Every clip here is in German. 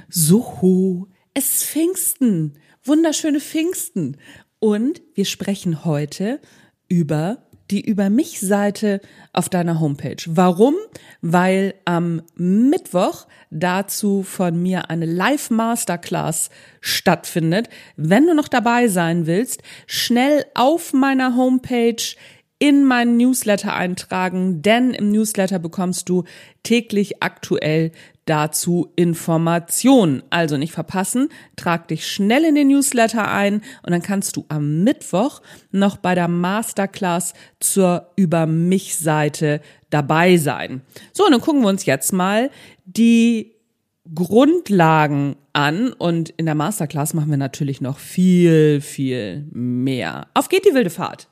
So, es ist Pfingsten, wunderschöne Pfingsten. Und wir sprechen heute über die Über mich-Seite auf deiner Homepage. Warum? Weil am Mittwoch dazu von mir eine Live-Masterclass stattfindet. Wenn du noch dabei sein willst, schnell auf meiner Homepage in meinen Newsletter eintragen, denn im Newsletter bekommst du täglich aktuell dazu Informationen. Also nicht verpassen, trag dich schnell in den Newsletter ein und dann kannst du am Mittwoch noch bei der Masterclass zur Über mich-Seite dabei sein. So, und dann gucken wir uns jetzt mal die Grundlagen an und in der Masterclass machen wir natürlich noch viel, viel mehr. Auf geht die wilde Fahrt!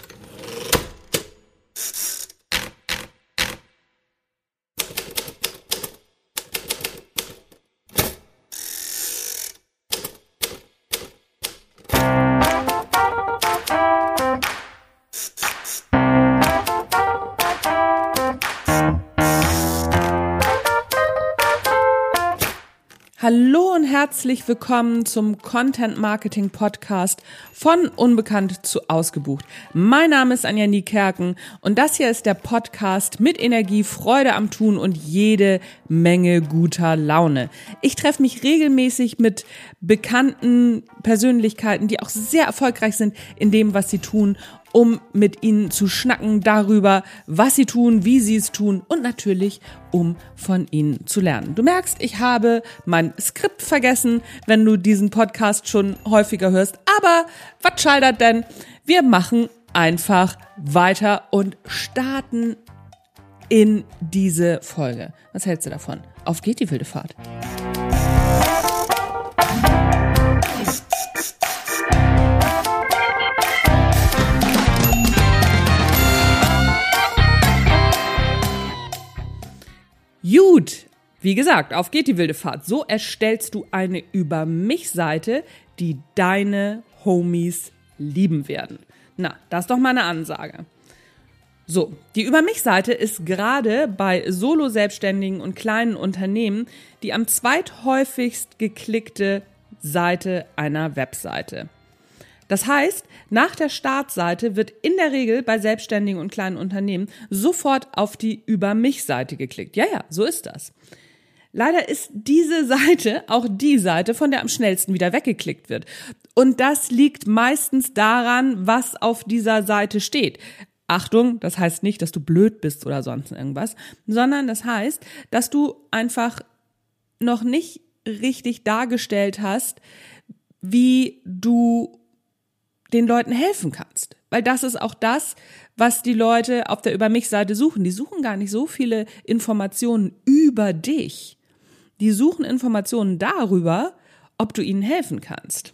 Hallo und herzlich willkommen zum Content Marketing Podcast von Unbekannt zu Ausgebucht. Mein Name ist Anja Niekerken und das hier ist der Podcast mit Energie, Freude am Tun und jede Menge guter Laune. Ich treffe mich regelmäßig mit bekannten Persönlichkeiten, die auch sehr erfolgreich sind in dem, was sie tun, um mit ihnen zu schnacken darüber, was sie tun, wie sie es tun und natürlich, um von ihnen zu lernen. Du merkst, ich habe mein Skript vergessen, wenn du diesen Podcast schon häufiger hörst. Aber was scheitert denn? Wir machen einfach weiter und starten in diese Folge. Was hältst du davon? Auf geht die wilde Fahrt! Gut, wie gesagt, auf geht die wilde Fahrt. So erstellst du eine Über mich-Seite, die deine Homies lieben werden. Na, das ist doch mal eine Ansage. So, die Über mich-Seite ist gerade bei Solo-Selbstständigen und kleinen Unternehmen die am zweithäufigst geklickte Seite einer Webseite. Das heißt, nach der Startseite wird in der Regel bei Selbstständigen und kleinen Unternehmen sofort auf die Über mich-Seite geklickt. Ja, so ist das. Leider ist diese Seite auch die Seite, von der am schnellsten wieder weggeklickt wird. Und das liegt meistens daran, was auf dieser Seite steht. Achtung, das heißt nicht, dass du blöd bist oder sonst irgendwas, sondern das heißt, dass du einfach noch nicht richtig dargestellt hast, wie du den Leuten helfen kannst. Weil das ist auch das, was die Leute auf der Über mich-Seite suchen. Die suchen gar nicht so viele Informationen über dich. Die suchen Informationen darüber, ob du ihnen helfen kannst.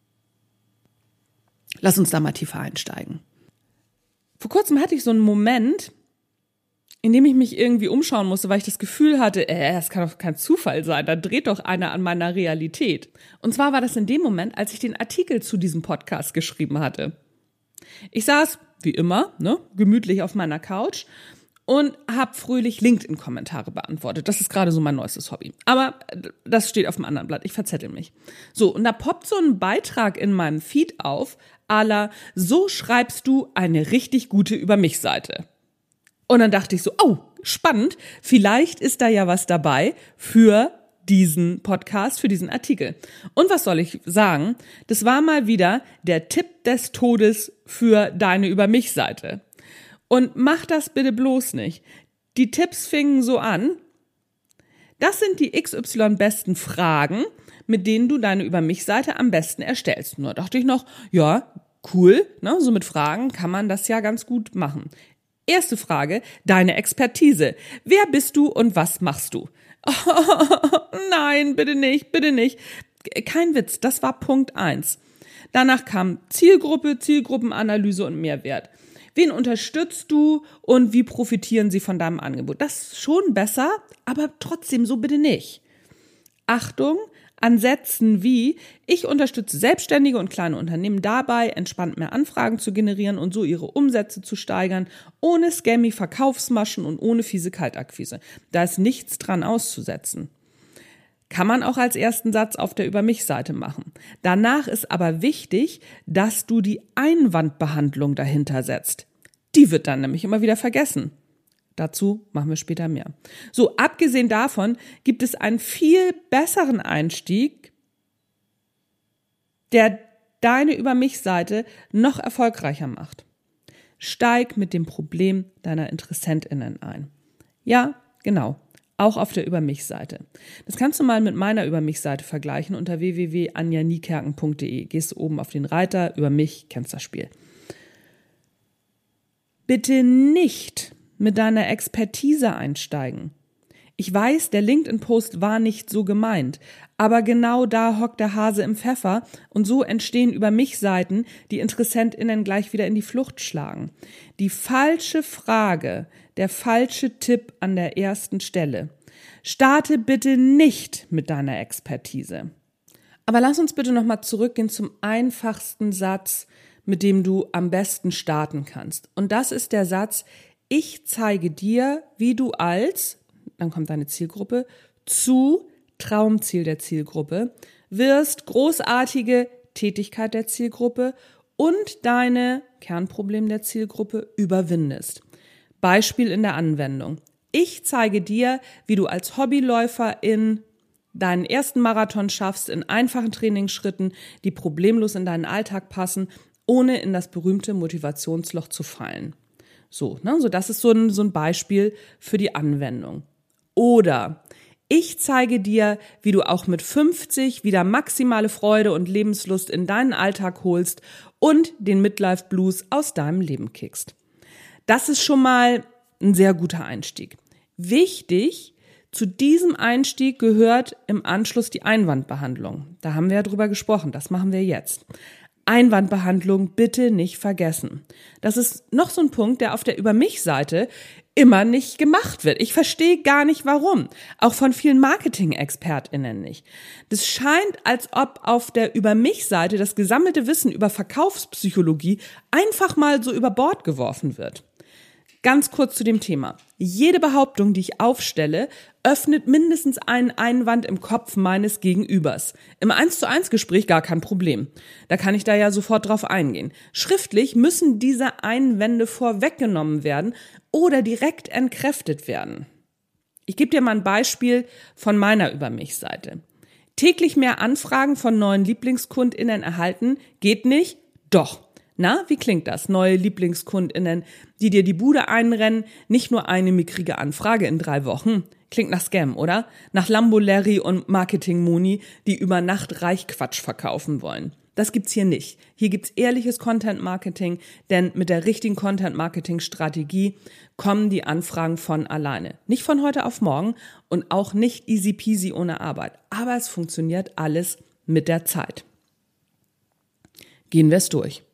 Lass uns da mal tiefer einsteigen. Vor kurzem hatte ich so einen Moment, in dem ich mich irgendwie umschauen musste, weil ich das Gefühl hatte, das kann doch kein Zufall sein, da dreht doch einer an meiner Realität. Und zwar war das in dem Moment, als ich den Artikel zu diesem Podcast geschrieben hatte. Ich saß, wie immer, gemütlich auf meiner Couch und habe fröhlich LinkedIn-Kommentare beantwortet. Das ist gerade so mein neuestes Hobby. Aber das steht auf dem anderen Blatt, ich verzettel mich. So, und da poppt so ein Beitrag in meinem Feed auf, à la, so schreibst du eine richtig gute Über mich-Seite. Und dann dachte ich so, oh, spannend, vielleicht ist da ja was dabei für diesen Podcast, für diesen Artikel. Und was soll ich sagen? Das war mal wieder der Tipp des Todes für deine Über mich-Seite. Und mach das bitte bloß nicht. Die Tipps fingen so an, das sind die XY besten Fragen, mit denen du deine Über mich-Seite am besten erstellst. Nur dachte ich noch, ja, cool, so mit Fragen kann man das ja ganz gut machen. Erste Frage, deine Expertise. Wer bist du und was machst du? Oh, nein, bitte nicht, bitte nicht. Kein Witz, das war Punkt 1. Danach kam Zielgruppe, Zielgruppenanalyse und Mehrwert. Wen unterstützt du und wie profitieren sie von deinem Angebot? Das ist schon besser, aber trotzdem so bitte nicht. Achtung, an Sätzen wie, ich unterstütze Selbstständige und kleine Unternehmen dabei, entspannt mehr Anfragen zu generieren und so ihre Umsätze zu steigern, ohne scammy Verkaufsmaschen und ohne fiese Kaltakquise. Da ist nichts dran auszusetzen. Kann man auch als ersten Satz auf der Über-mich-Seite machen. Danach ist aber wichtig, dass du die Einwandbehandlung dahinter setzt. Die wird dann nämlich immer wieder vergessen. Dazu machen wir später mehr. So, abgesehen davon gibt es einen viel besseren Einstieg, der deine Über-mich-Seite noch erfolgreicher macht. Steig mit dem Problem deiner InteressentInnen ein. Ja, genau. Auch auf der Über-mich-Seite. Das kannst du mal mit meiner Über-mich-Seite vergleichen unter www.anjaniekerken.de. Gehst du oben auf den Reiter, über mich, kennst das Spiel. Bitte nicht mit deiner Expertise einsteigen. Ich weiß, der LinkedIn-Post war nicht so gemeint, aber genau da hockt der Hase im Pfeffer und so entstehen Über-mich-Seiten, die InteressentInnen gleich wieder in die Flucht schlagen. Die falsche Frage, der falsche Tipp an der ersten Stelle. Starte bitte nicht mit deiner Expertise. Aber lass uns bitte nochmal zurückgehen zum einfachsten Satz, mit dem du am besten starten kannst. Und das ist der Satz: Ich zeige dir, wie du als, dann kommt deine Zielgruppe, zu Traumziel der Zielgruppe, wirst, großartige Tätigkeit der Zielgruppe und deine Kernproblem der Zielgruppe überwindest. Beispiel in der Anwendung. Ich zeige dir, wie du als Hobbyläuferin deinen ersten Marathon schaffst in einfachen Trainingsschritten, die problemlos in deinen Alltag passen, ohne in das berühmte Motivationsloch zu fallen. So das ist so ein Beispiel für die Anwendung. Oder ich zeige dir, wie du auch mit 50 wieder maximale Freude und Lebenslust in deinen Alltag holst und den Midlife Blues aus deinem Leben kickst. Das ist schon mal ein sehr guter Einstieg. Wichtig, zu diesem Einstieg gehört im Anschluss die Einwandbehandlung. Da haben wir ja drüber gesprochen, das machen wir jetzt. Einwandbehandlung bitte nicht vergessen. Das ist noch so ein Punkt, der auf der Über-mich-Seite immer nicht gemacht wird. Ich verstehe gar nicht, warum. Auch von vielen Marketing-ExpertInnen nicht. Das scheint, als ob auf der Über-mich-Seite das gesammelte Wissen über Verkaufspsychologie einfach mal so über Bord geworfen wird. Ganz kurz zu dem Thema. Jede Behauptung, die ich aufstelle, öffnet mindestens einen Einwand im Kopf meines Gegenübers. Im 1:1 Gespräch gar kein Problem. Da kann ich da ja sofort drauf eingehen. Schriftlich müssen diese Einwände vorweggenommen werden oder direkt entkräftet werden. Ich gebe dir mal ein Beispiel von meiner Über-mich-Seite. Täglich mehr Anfragen von neuen LieblingskundInnen erhalten, geht nicht? Doch. Na, wie klingt das? Neue LieblingskundInnen, die dir die Bude einrennen, nicht nur eine mickrige Anfrage in 3 Wochen. Klingt nach Scam, oder? Nach Lambo Larry und Marketing-Moni, die über Nacht Reichquatsch verkaufen wollen. Das gibt's hier nicht. Hier gibt's ehrliches Content-Marketing, denn mit der richtigen Content-Marketing-Strategie kommen die Anfragen von alleine. Nicht von heute auf morgen und auch nicht easy peasy ohne Arbeit. Aber es funktioniert alles mit der Zeit. Gehen wir es durch.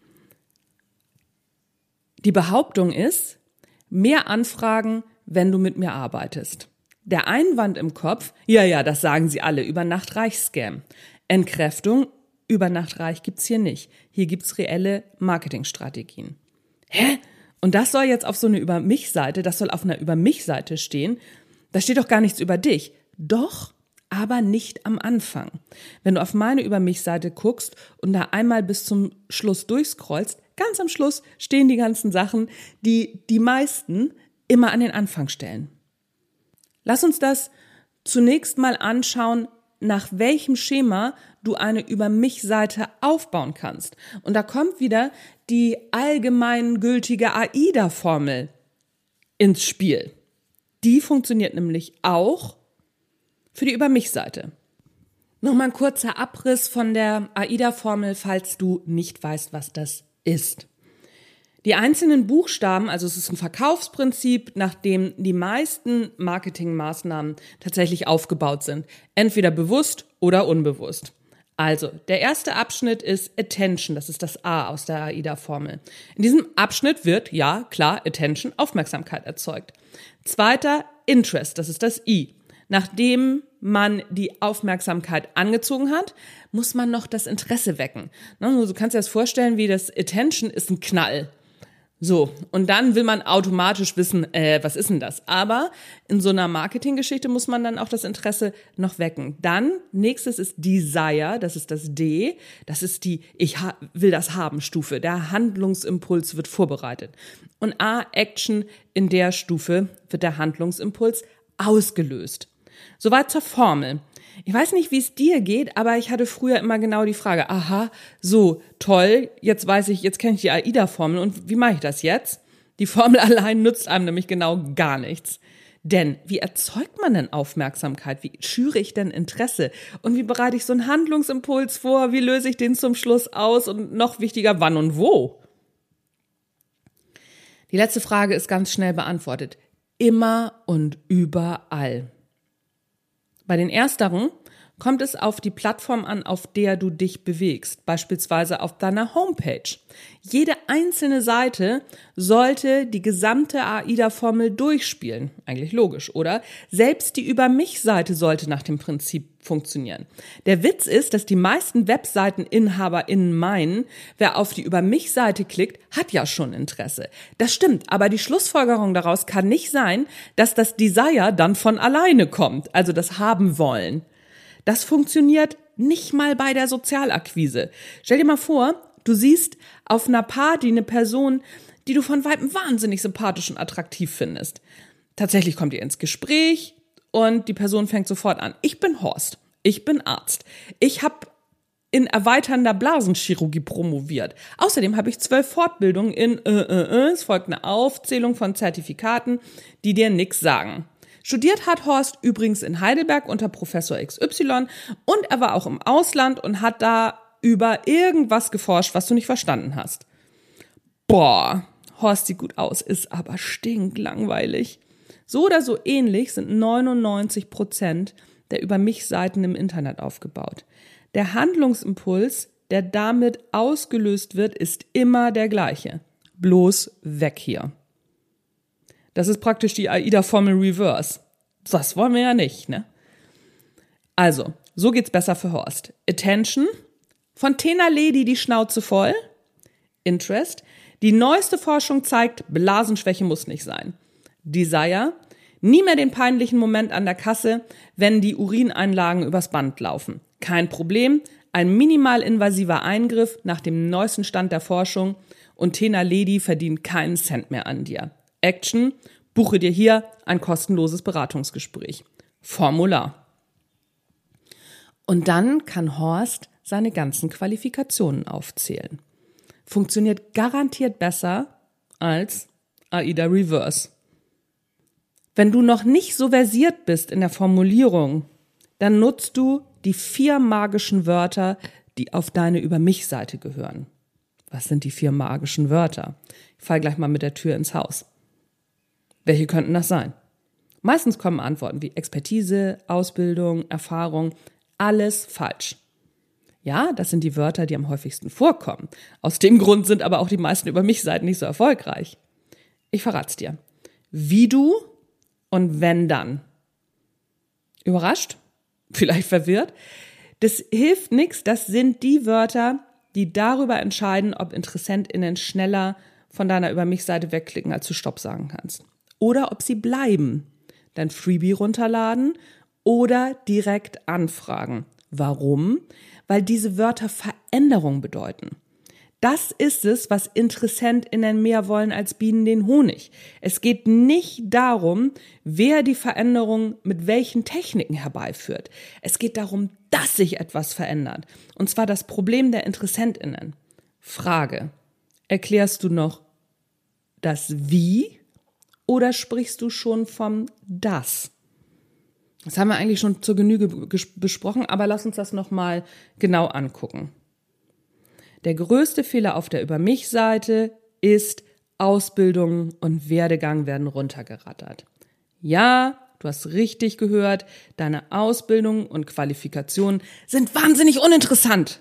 Die Behauptung ist, mehr Anfragen, wenn du mit mir arbeitest. Der Einwand im Kopf, ja, das sagen sie alle, über Nacht reich Scam. Entkräftung, über Nacht reich gibt's hier nicht. Hier gibt's reelle Marketingstrategien. Hä? Und das soll jetzt auf so eine Über-mich-Seite, das soll auf einer Über-mich-Seite stehen? Da steht doch gar nichts über dich. Doch, aber nicht am Anfang. Wenn du auf meine Über-mich-Seite guckst und da einmal bis zum Schluss durchscrollst, ganz am Schluss stehen die ganzen Sachen, die die meisten immer an den Anfang stellen. Lass uns das zunächst mal anschauen, nach welchem Schema du eine Über-mich-Seite aufbauen kannst. Und da kommt wieder die allgemeingültige AIDA-Formel ins Spiel. Die funktioniert nämlich auch für die Über-mich-Seite. Nochmal ein kurzer Abriss von der AIDA-Formel, falls du nicht weißt, was das ist. Die einzelnen Buchstaben, also es ist ein Verkaufsprinzip, nach dem die meisten Marketingmaßnahmen tatsächlich aufgebaut sind. Entweder bewusst oder unbewusst. Also, der erste Abschnitt ist Attention, das ist das A aus der AIDA-Formel. In diesem Abschnitt wird, ja, klar, Attention, Aufmerksamkeit erzeugt. Zweiter, Interest, das ist das I. Nachdem man die Aufmerksamkeit angezogen hat, muss man noch das Interesse wecken. Du kannst dir das vorstellen, wie das Attention ist ein Knall. So, und dann will man automatisch wissen, was ist denn das? Aber in so einer Marketinggeschichte muss man dann auch das Interesse noch wecken. Dann, nächstes ist Desire, das ist das D, das ist die will das haben Stufe. Der Handlungsimpuls wird vorbereitet. Und A, Action, in der Stufe wird der Handlungsimpuls ausgelöst. Soweit zur Formel. Ich weiß nicht, wie es dir geht, aber ich hatte früher immer genau die Frage, aha, so, toll, jetzt kenne ich die AIDA-Formel und wie mache ich das jetzt? Die Formel allein nützt einem nämlich genau gar nichts. Denn wie erzeugt man denn Aufmerksamkeit? Wie schüre ich denn Interesse? Und wie bereite ich so einen Handlungsimpuls vor? Wie löse ich den zum Schluss aus? Und noch wichtiger, wann und wo? Die letzte Frage ist ganz schnell beantwortet. Immer und überall. Bei den ersteren kommt es auf die Plattform an, auf der du dich bewegst, beispielsweise auf deiner Homepage. Jede einzelne Seite sollte die gesamte AIDA-Formel durchspielen. Eigentlich logisch, oder? Selbst die Über-mich-Seite sollte nach dem Prinzip funktionieren. Der Witz ist, dass die meisten WebseiteninhaberInnen meinen, wer auf die Über-mich-Seite klickt, hat ja schon Interesse. Das stimmt, aber die Schlussfolgerung daraus kann nicht sein, dass das Desire dann von alleine kommt, also das haben wollen. Das funktioniert nicht mal bei der Sozialakquise. Stell dir mal vor, du siehst auf einer Party eine Person, die du von Weitem wahnsinnig sympathisch und attraktiv findest. Tatsächlich kommt ihr ins Gespräch und die Person fängt sofort an. Ich bin Horst, ich bin Arzt, ich habe in erweiternder Blasenchirurgie promoviert. Außerdem habe ich 12 Fortbildungen es folgt eine Aufzählung von Zertifikaten, die dir nichts sagen. Studiert hat Horst übrigens in Heidelberg unter Professor XY und er war auch im Ausland und hat da über irgendwas geforscht, was du nicht verstanden hast. Boah, Horst sieht gut aus, ist aber stinklangweilig. So oder so ähnlich sind 99% der Über-mich-Seiten im Internet aufgebaut. Der Handlungsimpuls, der damit ausgelöst wird, ist immer der gleiche. Bloß weg hier. Das ist praktisch die AIDA-Formel Reverse. Das wollen wir ja nicht, ne? Also, so geht's besser für Horst. Attention, von Tena Lady die Schnauze voll. Interest, die neueste Forschung zeigt, Blasenschwäche muss nicht sein. Desire, nie mehr den peinlichen Moment an der Kasse, wenn die Urineinlagen übers Band laufen. Kein Problem, ein minimal invasiver Eingriff nach dem neuesten Stand der Forschung und Tena Lady verdient keinen Cent mehr an dir. Action, buche dir hier ein kostenloses Beratungsgespräch. Formular. Und dann kann Horst seine ganzen Qualifikationen aufzählen. Funktioniert garantiert besser als AIDA Reverse. Wenn du noch nicht so versiert bist in der Formulierung, dann nutzt du die 4 magischen Wörter, die auf deine Über-mich-Seite gehören. Was sind die 4 magischen Wörter? Ich falle gleich mal mit der Tür ins Haus. Welche könnten das sein? Meistens kommen Antworten wie Expertise, Ausbildung, Erfahrung, alles falsch. Ja, das sind die Wörter, die am häufigsten vorkommen. Aus dem Grund sind aber auch die meisten Über-mich-Seiten nicht so erfolgreich. Ich verrat's dir. Wie du und wenn dann. Überrascht? Vielleicht verwirrt? Das hilft nichts, das sind die Wörter, die darüber entscheiden, ob InteressentInnen schneller von deiner Über-mich-Seite wegklicken, als du Stopp sagen kannst. Oder ob sie bleiben, dein Freebie runterladen oder direkt anfragen. Warum? Weil diese Wörter Veränderung bedeuten. Das ist es, was InteressentInnen mehr wollen als Bienen den Honig. Es geht nicht darum, wer die Veränderung mit welchen Techniken herbeiführt. Es geht darum, dass sich etwas verändert. Und zwar das Problem der InteressentInnen. Frage: Erklärst du noch das Wie oder sprichst du schon vom Das? Das haben wir eigentlich schon zur Genüge besprochen, aber lass uns das nochmal genau angucken. Der größte Fehler auf der Über-mich-Seite ist, Ausbildung und Werdegang werden runtergerattert. Ja, du hast richtig gehört, deine Ausbildung und Qualifikationen sind wahnsinnig uninteressant.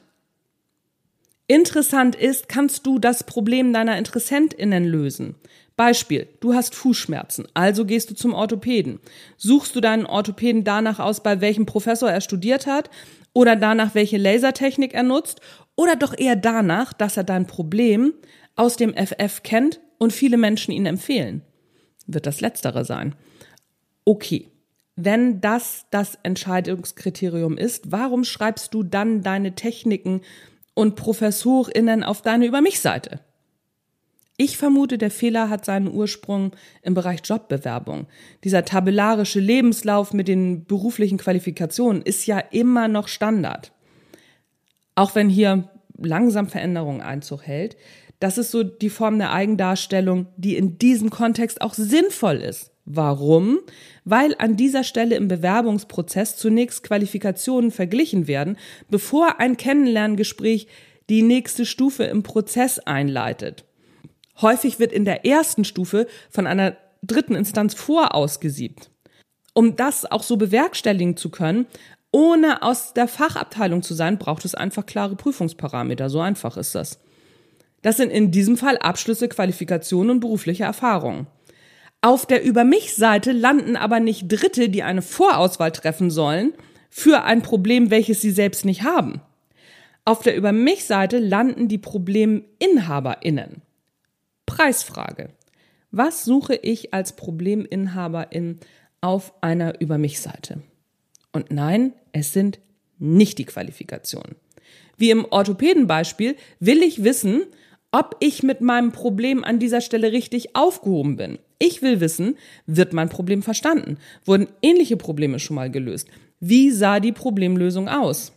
Interessant ist, kannst du das Problem deiner InteressentInnen lösen. Beispiel, du hast Fußschmerzen, also gehst du zum Orthopäden. Suchst du deinen Orthopäden danach aus, bei welchem Professor er studiert hat oder danach, welche Lasertechnik er nutzt oder doch eher danach, dass er dein Problem aus dem FF kennt und viele Menschen ihn empfehlen, wird das Letztere sein. Okay, wenn das Entscheidungskriterium ist, warum schreibst du dann deine Techniken und ProfessorInnen auf deine Über-mich-Seite? Ich vermute, der Fehler hat seinen Ursprung im Bereich Jobbewerbung. Dieser tabellarische Lebenslauf mit den beruflichen Qualifikationen ist ja immer noch Standard. Auch wenn hier langsam Veränderung Einzug hält, das ist so die Form der Eigendarstellung, die in diesem Kontext auch sinnvoll ist. Warum? Weil an dieser Stelle im Bewerbungsprozess zunächst Qualifikationen verglichen werden, bevor ein Kennenlerngespräch die nächste Stufe im Prozess einleitet. Häufig wird in der ersten Stufe von einer dritten Instanz vorausgesiebt. Um das auch so bewerkstelligen zu können, ohne aus der Fachabteilung zu sein, braucht es einfach klare Prüfungsparameter. So einfach ist das. Das sind in diesem Fall Abschlüsse, Qualifikationen und berufliche Erfahrungen. Auf der Über-mich-Seite landen aber nicht Dritte, die eine Vorauswahl treffen sollen für ein Problem, welches sie selbst nicht haben. Auf der Über-mich-Seite landen die ProbleminnhaberInnen. Preisfrage. Was suche ich als Probleminhaberin auf einer Über-mich-Seite? Und nein, es sind nicht die Qualifikationen. Wie im Orthopädenbeispiel will ich wissen, ob ich mit meinem Problem an dieser Stelle richtig aufgehoben bin. Ich will wissen, wird mein Problem verstanden? Wurden ähnliche Probleme schon mal gelöst? Wie sah die Problemlösung aus?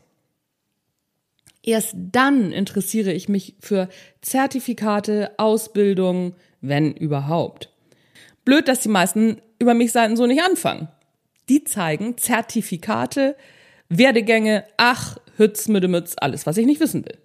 Erst dann interessiere ich mich für Zertifikate, Ausbildung, wenn überhaupt. Blöd, dass die meisten Über-mich-Seiten so nicht anfangen. Die zeigen Zertifikate, Werdegänge, Hütz, Müdemütz, alles, was ich nicht wissen will.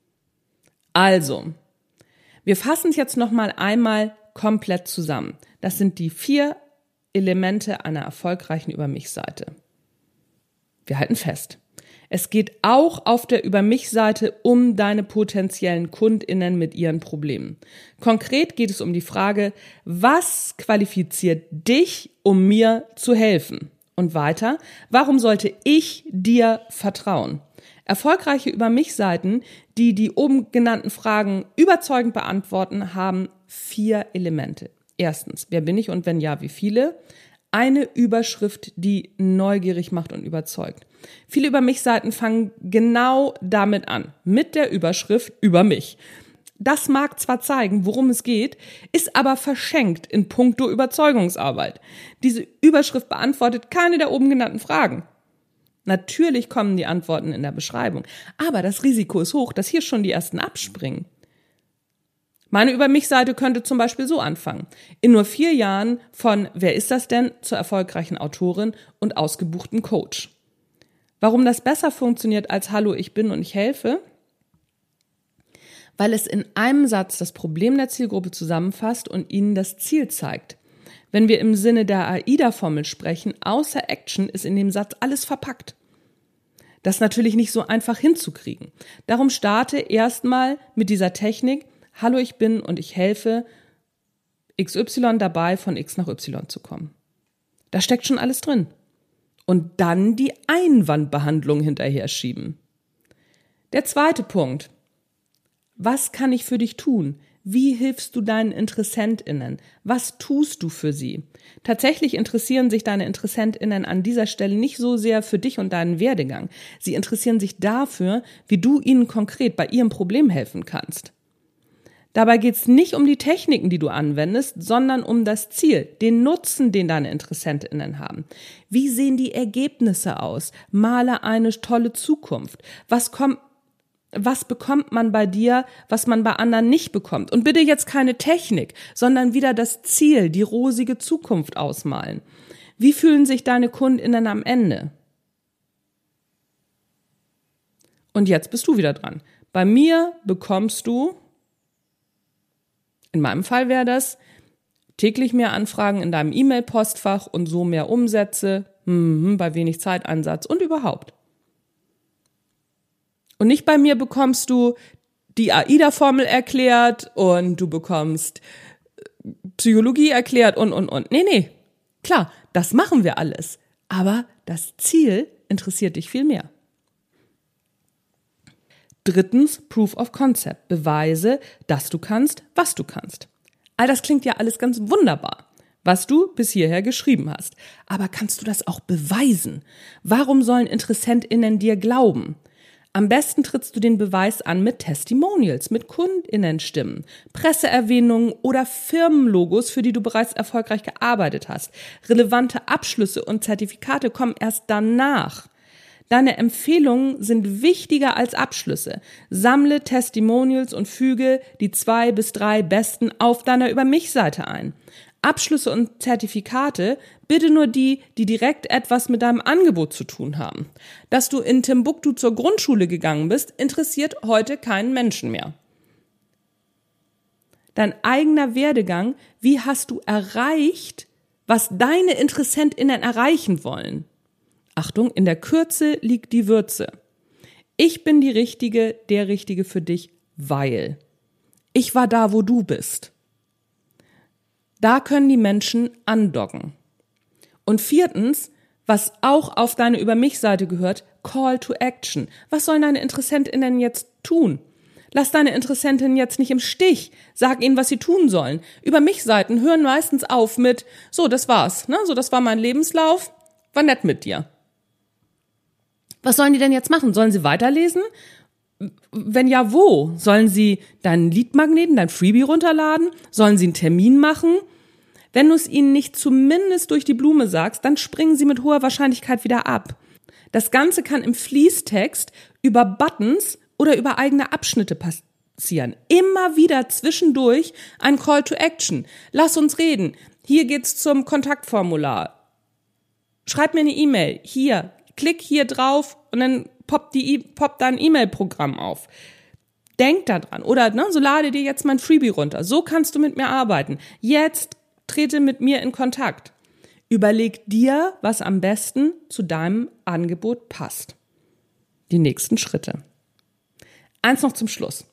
Also, wir fassen es jetzt nochmal einmal komplett zusammen. Das sind die 4 Elemente einer erfolgreichen Über-mich-Seite. Wir halten fest. Es geht auch auf der Über-mich-Seite um deine potenziellen KundInnen mit ihren Problemen. Konkret geht es um die Frage, was qualifiziert dich, um mir zu helfen? Und weiter, warum sollte ich dir vertrauen? Erfolgreiche Über-mich-Seiten, die die oben genannten Fragen überzeugend beantworten, haben 4 Elemente. Erstens, wer bin ich und wenn ja, wie viele? Eine Überschrift, die neugierig macht und überzeugt. Viele Über-mich-Seiten fangen genau damit an, mit der Überschrift über mich. Das mag zwar zeigen, worum es geht, ist aber verschenkt in puncto Überzeugungsarbeit. Diese Überschrift beantwortet keine der oben genannten Fragen. Natürlich kommen die Antworten in der Beschreibung, aber das Risiko ist hoch, dass hier schon die ersten abspringen. Meine Über-mich-Seite könnte zum Beispiel so anfangen. In nur 4 Jahren von wer ist das denn zur erfolgreichen Autorin und ausgebuchten Coach. Warum das besser funktioniert als Hallo, ich bin und ich helfe? Weil es in einem Satz das Problem der Zielgruppe zusammenfasst und ihnen das Ziel zeigt. Wenn wir im Sinne der AIDA-Formel sprechen, außer Action ist in dem Satz alles verpackt. Das ist natürlich nicht so einfach hinzukriegen. Darum starte erstmal mit dieser Technik, Hallo, ich bin und ich helfe, XY dabei, von X nach Y zu kommen. Da steckt schon alles drin. Und dann die Einwandbehandlung hinterher schieben. Der zweite Punkt. Was kann ich für dich tun? Wie hilfst du deinen InteressentInnen? Was tust du für sie? Tatsächlich interessieren sich deine InteressentInnen an dieser Stelle nicht so sehr für dich und deinen Werdegang. Sie interessieren sich dafür, wie du ihnen konkret bei ihrem Problem helfen kannst. Dabei geht es nicht um die Techniken, die du anwendest, sondern um das Ziel, den Nutzen, den deine InteressentInnen haben. Wie sehen die Ergebnisse aus? Male eine tolle Zukunft. Was bekommt man bei dir, was man bei anderen nicht bekommt? Und bitte jetzt keine Technik, sondern wieder das Ziel, die rosige Zukunft ausmalen. Wie fühlen sich deine KundInnen am Ende? Und jetzt bist du wieder dran. Bei mir bekommst du, in meinem Fall wäre das, täglich mehr Anfragen in deinem E-Mail-Postfach und so mehr Umsätze, bei wenig Zeiteinsatz und überhaupt. Und nicht bei mir bekommst du die AIDA-Formel erklärt und du bekommst Psychologie erklärt und. Nee, klar, das machen wir alles. Aber das Ziel interessiert dich viel mehr. Drittens, Proof of Concept. Beweise, dass du kannst, was du kannst. All das klingt ja alles ganz wunderbar, was du bis hierher geschrieben hast. Aber kannst du das auch beweisen? Warum sollen InteressentInnen dir glauben? Am besten trittst du den Beweis an mit Testimonials, mit KundInnenstimmen, Presseerwähnungen oder Firmenlogos, für die du bereits erfolgreich gearbeitet hast. Relevante Abschlüsse und Zertifikate kommen erst danach. Deine Empfehlungen sind wichtiger als Abschlüsse. Sammle Testimonials und füge die 2 bis 3 besten auf deiner Über-mich-Seite ein. Abschlüsse und Zertifikate bitte nur die, die direkt etwas mit deinem Angebot zu tun haben. Dass du in Timbuktu zur Grundschule gegangen bist, interessiert heute keinen Menschen mehr. Dein eigener Werdegang, wie hast du erreicht, was deine InteressentInnen erreichen wollen? Achtung, in der Kürze liegt die Würze. Ich bin die Richtige, der Richtige für dich, weil ich war da, wo du bist. Da können die Menschen andocken. Und 4, was auch auf deine Über-mich-Seite gehört, Call to Action. Was sollen deine InteressentInnen jetzt tun? Lass deine Interessentinnen jetzt nicht im Stich. Sag ihnen, was sie tun sollen. Über-mich-Seiten hören meistens auf mit, so, das war's, ne? So, das war mein Lebenslauf, war nett mit dir. Was sollen die denn jetzt machen? Sollen sie weiterlesen? Wenn ja, wo? Sollen sie deinen Leadmagneten, dein Freebie runterladen? Sollen sie einen Termin machen? Wenn du es ihnen nicht zumindest durch die Blume sagst, dann springen sie mit hoher Wahrscheinlichkeit wieder ab. Das Ganze kann im Fließtext über Buttons oder über eigene Abschnitte passieren. Immer wieder zwischendurch ein Call to Action. Lass uns reden. Hier geht's zum Kontaktformular. Schreib mir eine E-Mail. Hier. Klick hier drauf und dann poppt dein E-Mail-Programm auf. Denk da dran. Oder so lade dir jetzt mein Freebie runter. So kannst du mit mir arbeiten. Jetzt trete mit mir in Kontakt. Überleg dir, was am besten zu deinem Angebot passt. Die nächsten Schritte. 1 noch zum Schluss.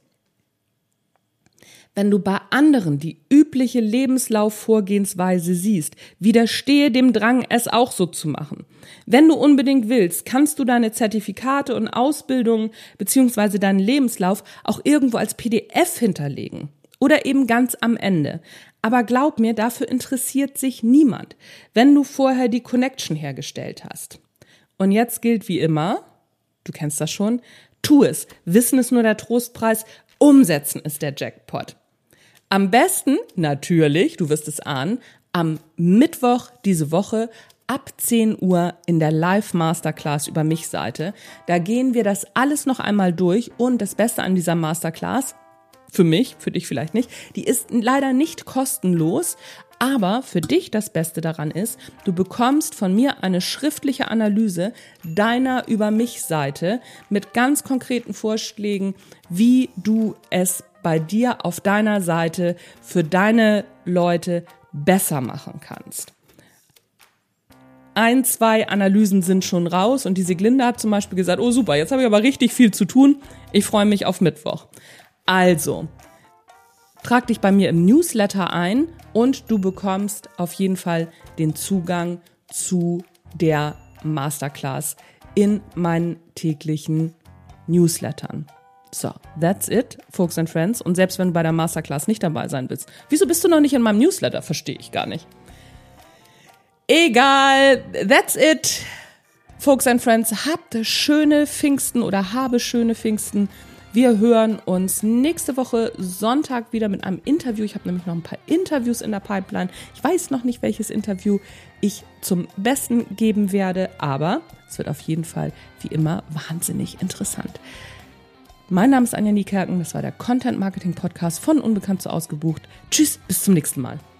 Wenn du bei anderen die übliche Lebenslaufvorgehensweise siehst, widerstehe dem Drang, es auch so zu machen. Wenn du unbedingt willst, kannst du deine Zertifikate und Ausbildungen bzw. deinen Lebenslauf auch irgendwo als PDF hinterlegen oder eben ganz am Ende. Aber glaub mir, dafür interessiert sich niemand, wenn du vorher die Connection hergestellt hast. Und jetzt gilt wie immer, du kennst das schon, tu es. Wissen ist nur der Trostpreis, umsetzen ist der Jackpot. Am besten, natürlich, du wirst es ahnen, am Mittwoch diese Woche ab 10 Uhr in der Live-Masterclass über mich Seite. Da gehen wir das alles noch einmal durch und das Beste an dieser Masterclass, für mich, für dich vielleicht nicht, die ist leider nicht kostenlos, aber für dich das Beste daran ist, du bekommst von mir eine schriftliche Analyse deiner Über mich Seite mit ganz konkreten Vorschlägen, wie du es bei dir auf deiner Seite für deine Leute besser machen kannst. 1, 2 Analysen sind schon raus und die Sieglinde hat zum Beispiel gesagt, oh super, jetzt habe ich aber richtig viel zu tun, ich freue mich auf Mittwoch. Also, trag dich bei mir im Newsletter ein und du bekommst auf jeden Fall den Zugang zu der Masterclass in meinen täglichen Newslettern. So, that's it, folks and friends. Und selbst wenn du bei der Masterclass nicht dabei sein willst, wieso bist du noch nicht in meinem Newsletter? Verstehe ich gar nicht. Egal, that's it, folks and friends. Habt schöne Pfingsten oder habe schöne Pfingsten. Wir hören uns nächste Woche Sonntag wieder mit einem Interview. Ich habe nämlich noch ein paar Interviews in der Pipeline. Ich weiß noch nicht, welches Interview ich zum Besten geben werde, aber es wird auf jeden Fall wie immer wahnsinnig interessant. Mein Name ist Anja Niekerken, das war der Content Marketing Podcast von Unbekannt zu Ausgebucht. Tschüss, bis zum nächsten Mal.